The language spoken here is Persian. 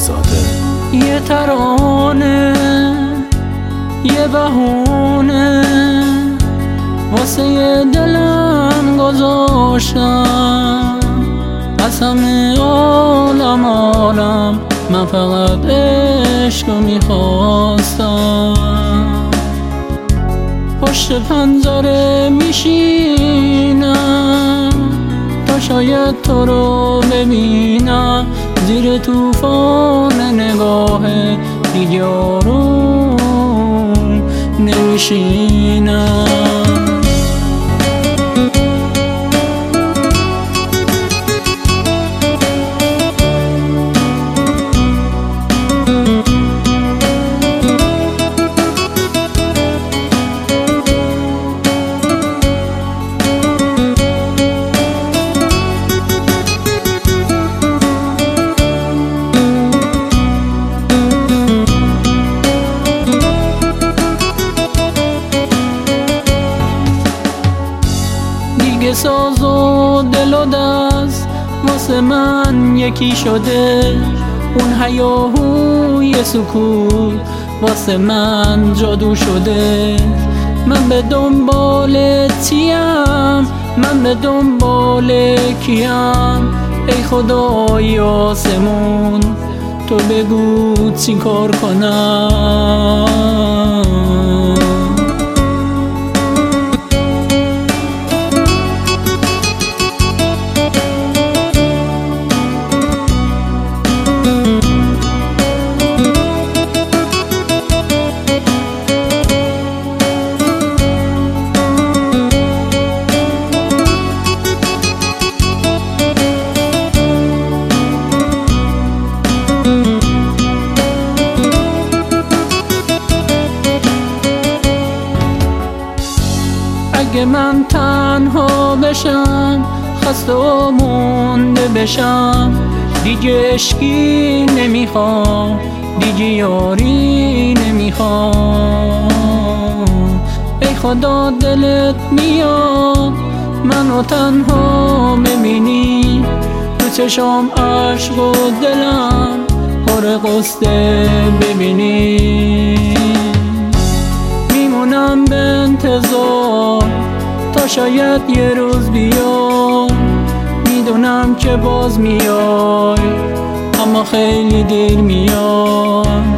ساده. یه ترانه، یه بهونه واسه دلم گذاشتم، از همه عالم من فقط عشق رو میخواستم. پشت پنجره میشینم تا شاید تو رو ببینم، زیر طوفان نگاه دیگه آروم نمیشینم. ساز و دل و دست واسه من یکی شده، اون هیاهوی سکوت واسه من جادو شده. من به دنبال تیم، من به دنبال کیم، ای خدای آسمون تو بگو چی کار کنم. اگه من تنها بشم، خسته و مونده بشم، دیگه عشقی نمیخوام، دیگه یاری نمیخوام. ای خدا دلت میاد منو تنها ببینی، تو چشام عشق و دلم پر غصه ببینی. میمونم به انتظار تا شاید یه روز بیای، میدونم که باز میای اما خیلی دیر میای.